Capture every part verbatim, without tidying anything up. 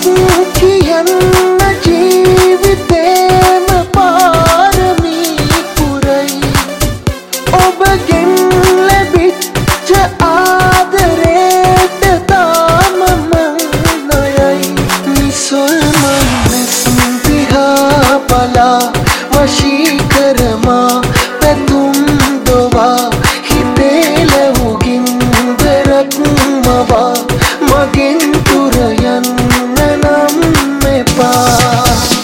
කියන්න ජීවිතේම පාරමී පුරයි ඔබගෙන් ලැබිච්ච ආදරේට තාම මං නොයයි නිසල්මන් ලෙසින් දිහා බලා වශී කරමා පැතුම් දොවා හිතේ ලැබුගින් දරක් මවා මගෙන් තුර යන්න නම් එපා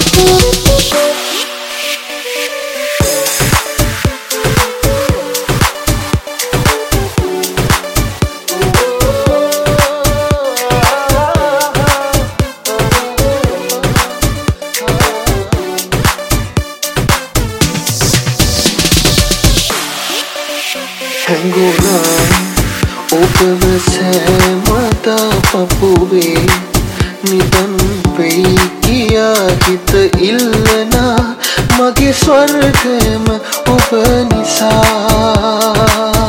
හැඟුණා ඔබව සෑමදා පපුවේ නිදන් වෙයි කියා හිත ඉල්ලනා මගේ ස්වර්ගයම ඔබ නිසා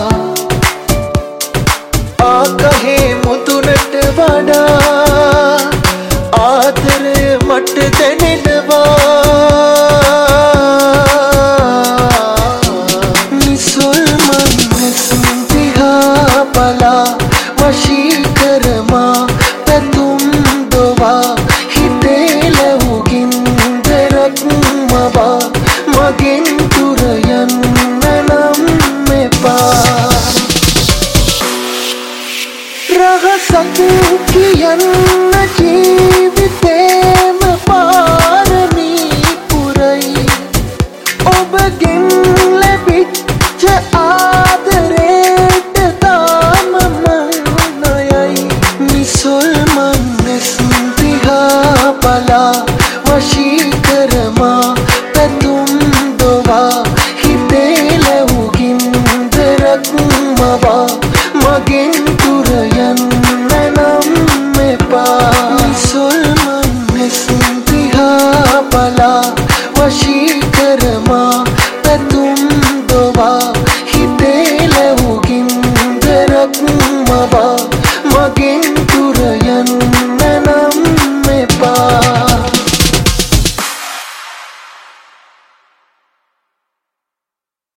ආකහේ මුතුනට වඩා ආදරය මට දැනෙනවා බලා වශී කරමා පැතුම් දොවා හිතේ ලැබුගින් දරක් මවා මගෙන් තුර යන්න නම් එපා රහසක් කියන්න ජීවිතේම පාරමී පුරයි ඔබගෙන් ලැබිච්ච ආදරේට තාම මං නොයයි නිසල්මන් ලෙසින් දිහා බලා වශී කරමා පැතුම් දොවා හිතේ ලැබුගින් දරක් මවා මගෙන්